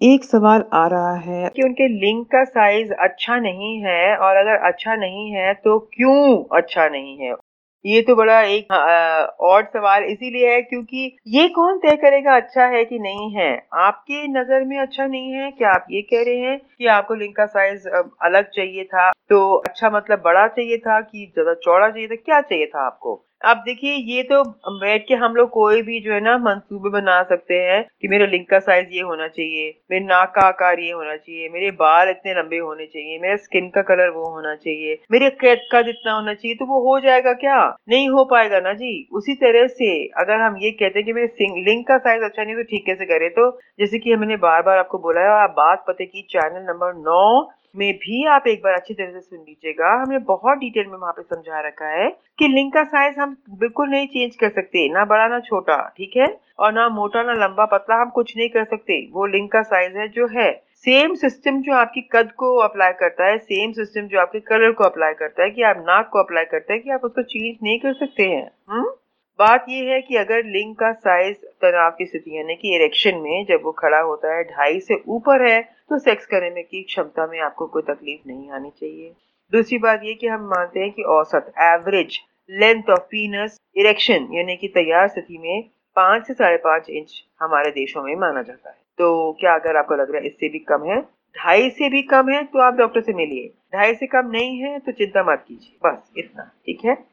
एक सवाल आ रहा है कि उनके लिंग का साइज अच्छा नहीं है और अगर अच्छा नहीं है तो क्यों अच्छा नहीं है। ये तो बड़ा एक ऑड सवाल इसीलिए है क्योंकि ये कौन तय करेगा अच्छा है कि नहीं है। आपके नजर में अच्छा नहीं है, क्या आप ये कह रहे हैं कि आपको लिंग का साइज अलग चाहिए था? तो अच्छा मतलब बड़ा चाहिए था कि ज्यादा चौड़ा चाहिए था, क्या चाहिए था आपको? अब देखिए, ये तो बैठ के हम लोग कोई भी जो है ना मंसूबे बना सकते हैं कि मेरे लिंग का साइज ये होना चाहिए, मेरे नाक का आकार ये होना चाहिए, मेरे बाल इतने लंबे होने चाहिए, मेरे स्किन का कलर वो होना चाहिए, मेरे कद इतना होना चाहिए, तो वो हो जाएगा क्या? नहीं हो पाएगा ना जी। उसी तरह से अगर हम ये कहते हैं कि मेरे लिंग का साइज अच्छा नहीं तो ठीक कैसे करें, तो जैसे कि मैंने बार बार आपको बोला है और आप बात पते की चैनल नंबर 9 में भी आप एक बार अच्छी तरह से सुन लीजिएगा। हमने बहुत डिटेल में वहां पे समझा रखा है कि लिंग का साइज हम बिल्कुल नहीं चेंज कर सकते, ना बड़ा ना छोटा, ठीक है? और ना मोटा ना लंबा पतला, हम कुछ नहीं कर सकते। वो लिंग का साइज है जो है। सेम सिस्टम जो आपकी कद को अप्लाई करता है, सेम सिस्टम जो आपके कलर को अप्लाई करता है, कि आप नाक को अप्लाई करते हैं, कि आप उसको चेंज नहीं कर सकते हैं। बात ये है कि अगर लिंग का साइज तनाव की स्थिति यानी कि इरेक्शन में जब वो खड़ा होता है 2.5 से ऊपर है, तो सेक्स करने की क्षमता में आपको कोई तकलीफ नहीं आनी चाहिए। दूसरी बात ये कि हम मानते हैं कि औसत average length of penis erection यानी कि तैयार स्थिति में 5 से 5.5 इंच हमारे देशों में माना जाता है। तो क्या अगर आपको लग रहा है इससे भी कम है, 2.5 से भी कम है, तो आप डॉक्टर से मिलिए। 2.5 से कम नहीं है तो चिंता मत कीजिए, बस इतना, ठीक है?